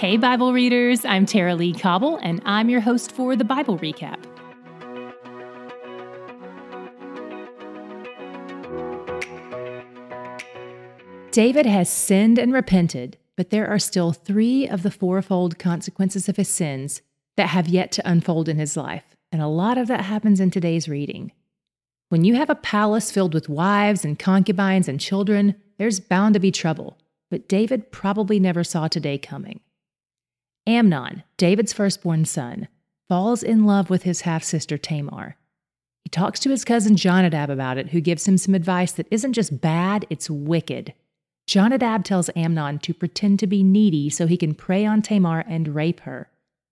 Hey, Bible readers, I'm Tara Lee Cobble, and I'm your host for the Bible Recap. David has sinned and repented, but there are still 3 of the fourfold consequences of his sins that have yet to unfold in his life, and a lot of that happens in today's reading. When you have a palace filled with wives and concubines and children, there's bound to be trouble, but David probably never saw today coming. Amnon, David's firstborn son, falls in love with his half-sister Tamar. He talks to his cousin Jonadab about it, who gives him some advice that isn't just bad, it's wicked. Jonadab tells Amnon to pretend to be needy so he can prey on Tamar and rape her.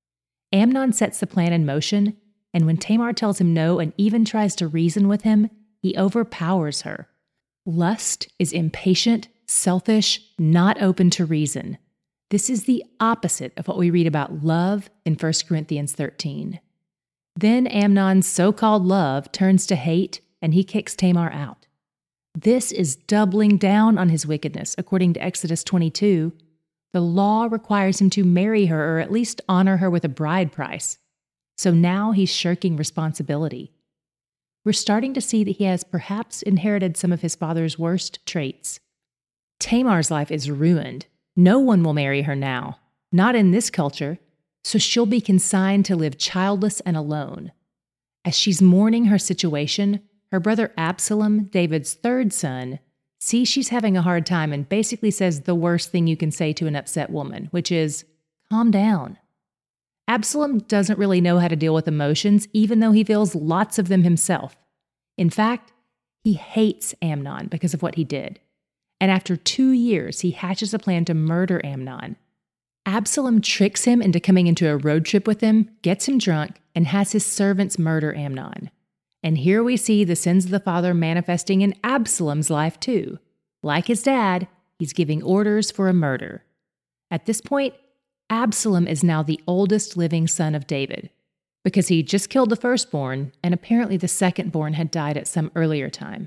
Amnon sets the plan in motion, and when Tamar tells him no and even tries to reason with him, he overpowers her. Lust is impatient, selfish, not open to reason. This is the opposite of what we read about love in 1 Corinthians 13. Then Amnon's so-called love turns to hate, and he kicks Tamar out. This is doubling down on his wickedness, according to Exodus 22. The law requires him to marry her or at least honor her with a bride price. So now he's shirking responsibility. We're starting to see that he has perhaps inherited some of his father's worst traits. Tamar's life is ruined. No one will marry her now, not in this culture, so she'll be consigned to live childless and alone. As she's mourning her situation, her brother Absalom, David's third son, sees she's having a hard time and basically says the worst thing you can say to an upset woman, which is, calm down. Absalom doesn't really know how to deal with emotions, even though he feels lots of them himself. In fact, he hates Amnon because of what he did. And after 2 years, he hatches a plan to murder Amnon. Absalom tricks him into coming into a road trip with him, gets him drunk, and has his servants murder Amnon. And here we see the sins of the father manifesting in Absalom's life too. Like his dad, he's giving orders for a murder. At this point, Absalom is now the oldest living son of David, because he just killed the firstborn, and apparently the secondborn had died at some earlier time.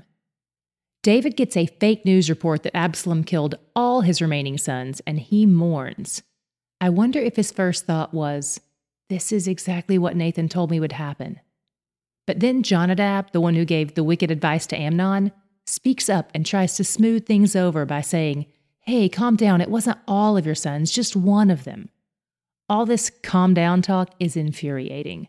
David gets a fake news report that Absalom killed all his remaining sons, and he mourns. I wonder if his first thought was, this is exactly what Nathan told me would happen. But then Jonadab, the one who gave the wicked advice to Amnon, speaks up and tries to smooth things over by saying, hey, calm down, it wasn't all of your sons, just one of them. All this calm down talk is infuriating.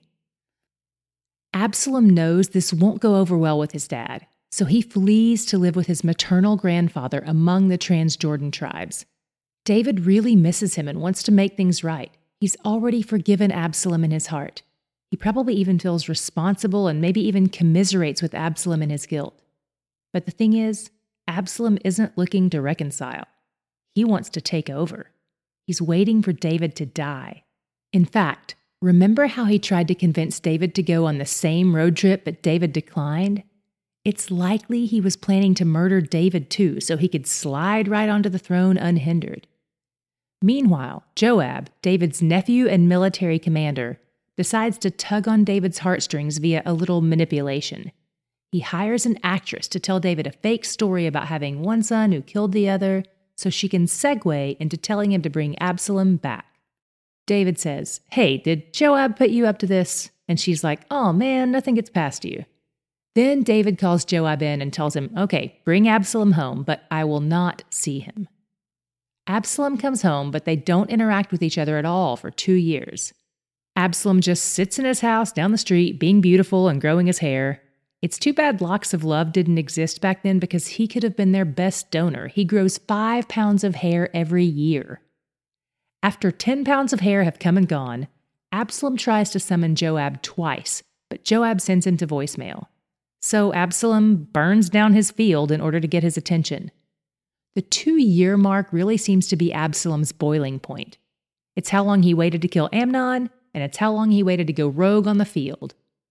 Absalom knows this won't go over well with his dad, so he flees to live with his maternal grandfather among the Transjordan tribes. David really misses him and wants to make things right. He's already forgiven Absalom in his heart. He probably even feels responsible and maybe even commiserates with Absalom in his guilt. But the thing is, Absalom isn't looking to reconcile. He wants to take over. He's waiting for David to die. In fact, remember how he tried to convince David to go on the same road trip, but David declined? It's likely he was planning to murder David too, so he could slide right onto the throne unhindered. Meanwhile, Joab, David's nephew and military commander, decides to tug on David's heartstrings via a little manipulation. He hires an actress to tell David a fake story about having one son who killed the other, so she can segue into telling him to bring Absalom back. David says, hey, did Joab put you up to this? And she's like, oh man, nothing gets past you. Then David calls Joab in and tells him, okay, bring Absalom home, but I will not see him. Absalom comes home, but they don't interact with each other at all for 2 years. Absalom just sits in his house down the street, being beautiful and growing his hair. It's too bad locks of love didn't exist back then because he could have been their best donor. He grows 5 pounds of hair every year. After 10 pounds of hair have come and gone, Absalom tries to summon Joab twice, but Joab sends him to voicemail. So Absalom burns down his field in order to get his attention. The 2-year mark really seems to be Absalom's boiling point. It's how long he waited to kill Amnon, and it's how long he waited to go rogue on the field.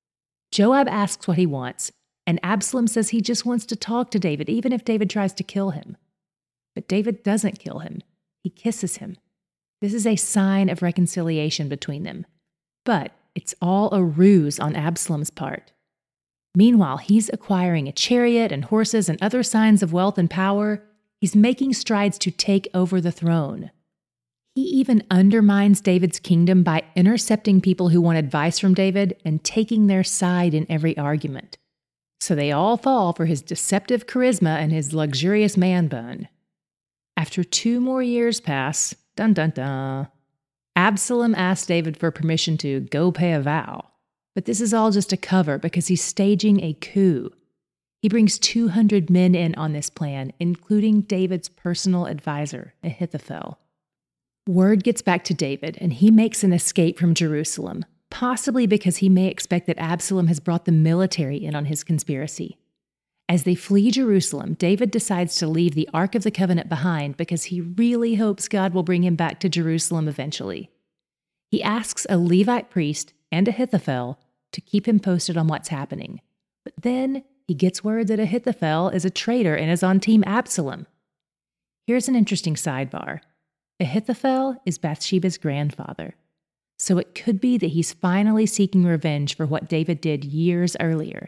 Joab asks what he wants, and Absalom says he just wants to talk to David, even if David tries to kill him. But David doesn't kill him. He kisses him. This is a sign of reconciliation between them. But it's all a ruse on Absalom's part. Meanwhile, he's acquiring a chariot and horses and other signs of wealth and power. He's making strides to take over the throne. He even undermines David's kingdom by intercepting people who want advice from David and taking their side in every argument. So they all fall for his deceptive charisma and his luxurious man bun. After 2 more years pass, dun dun dun, Absalom asks David for permission to go pay a vow. But this is all just a cover because he's staging a coup. He brings 200 men in on this plan, including David's personal advisor, Ahithophel. Word gets back to David, and he makes an escape from Jerusalem, possibly because he may expect that Absalom has brought the military in on his conspiracy. As they flee Jerusalem, David decides to leave the Ark of the Covenant behind because he really hopes God will bring him back to Jerusalem eventually. He asks a Levite priest and Ahithophel to keep him posted on what's happening. But then he gets word that Ahithophel is a traitor and is on Team Absalom. Here's an interesting sidebar. Ahithophel is Bathsheba's grandfather, so it could be that he's finally seeking revenge for what David did years earlier.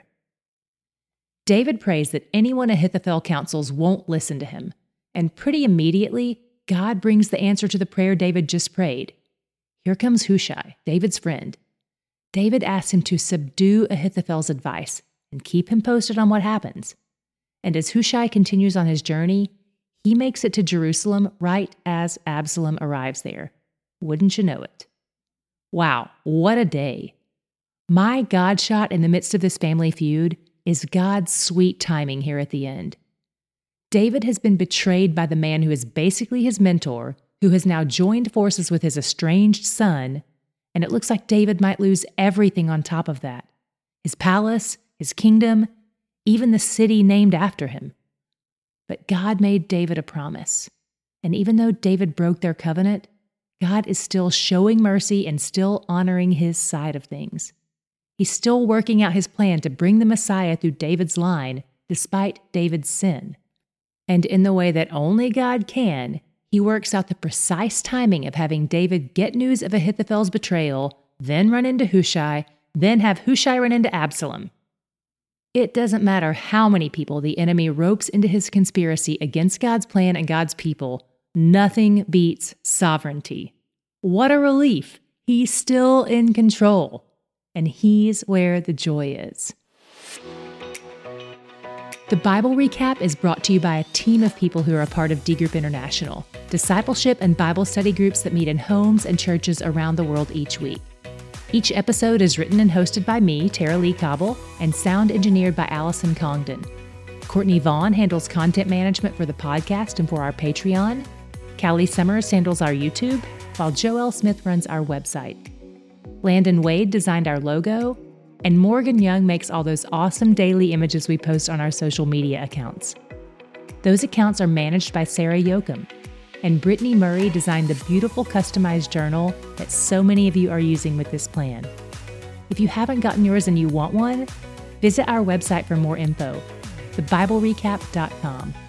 David prays that anyone Ahithophel counsels won't listen to him, and pretty immediately, God brings the answer to the prayer David just prayed. Here comes Hushai, David's friend. David asks him to subdue Ahithophel's advice and keep him posted on what happens. And as Hushai continues on his journey, he makes it to Jerusalem right as Absalom arrives there. Wouldn't you know it? Wow, what a day. My God shot in the midst of this family feud is God's sweet timing here at the end. David has been betrayed by the man who is basically his mentor, who has now joined forces with his estranged son, and it looks like David might lose everything on top of that. His palace, his kingdom, even the city named after him. But God made David a promise. And even though David broke their covenant, God is still showing mercy and still honoring his side of things. He's still working out his plan to bring the Messiah through David's line, despite David's sin. And in the way that only God can, he works out the precise timing of having David get news of Ahithophel's betrayal, then run into Hushai, then have Hushai run into Absalom. It doesn't matter how many people the enemy ropes into his conspiracy against God's plan and God's people, nothing beats sovereignty. What a relief! He's still in control, and he's where the joy is. The Bible Recap is brought to you by a team of people who are a part of D Group International, discipleship and Bible study groups that meet in homes and churches around the world each week. Each episode is written and hosted by me, Tara Lee Cobble, and sound engineered by Allison Congdon. Courtney Vaughn handles content management for the podcast and for our Patreon. Callie Summers handles our YouTube, while Joelle Smith runs our website. Landon Wade designed our logo, and Morgan Young makes all those awesome daily images we post on our social media accounts. Those accounts are managed by Sarah Yoakum, and Brittany Murray designed the beautiful customized journal that so many of you are using with this plan. If you haven't gotten yours and you want one, visit our website for more info, thebiblerecap.com.